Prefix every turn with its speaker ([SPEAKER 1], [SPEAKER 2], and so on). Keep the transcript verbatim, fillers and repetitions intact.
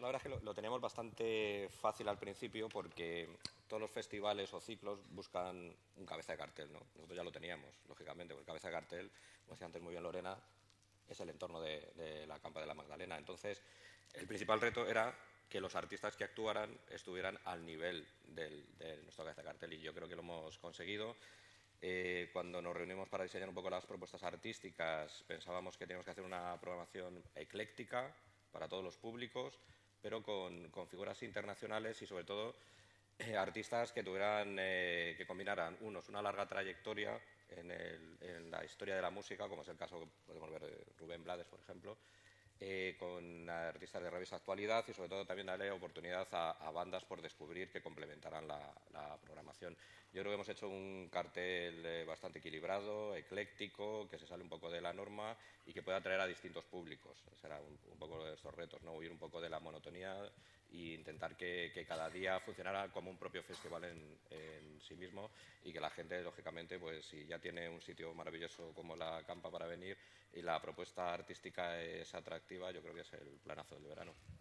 [SPEAKER 1] la verdad es que lo, lo teníamos bastante fácil al principio porque todos los festivales o ciclos buscan un cabeza de cartel, ¿no? Nosotros ya lo teníamos, lógicamente, porque cabeza de cartel, como decía antes muy bien Lorena, es el entorno de, de la Campa de la Magdalena. Entonces, el principal reto era que los artistas que actuaran estuvieran al nivel del, de nuestro cabeza de cartel y yo creo que lo hemos conseguido. Eh, cuando nos reunimos para diseñar un poco las propuestas artísticas, pensábamos que teníamos que hacer una programación ecléctica para todos los públicos, pero con, con figuras internacionales y sobre todo eh, artistas que tuvieran, eh, que combinaran unos una larga trayectoria en, el, en la historia de la música, como es el caso que podemos ver de Rubén Blades, por ejemplo, eh, con artistas de rabiosa actualidad y sobre todo también darle oportunidad a, a bandas por descubrir que complementarán la, la programación. Yo creo que hemos hecho un cartel eh, bastante equilibrado, ecléctico, que se sale un poco de la norma y que pueda atraer a distintos públicos. Será un, un poco de estos retos, ¿no? Huir un poco de la monotonía e intentar que, que cada día funcionara como un propio festival en, en sí mismo y que la gente, lógicamente, pues si ya tiene un sitio maravilloso como la Campa para venir y la propuesta artística es atractiva, yo creo que es el planazo del verano.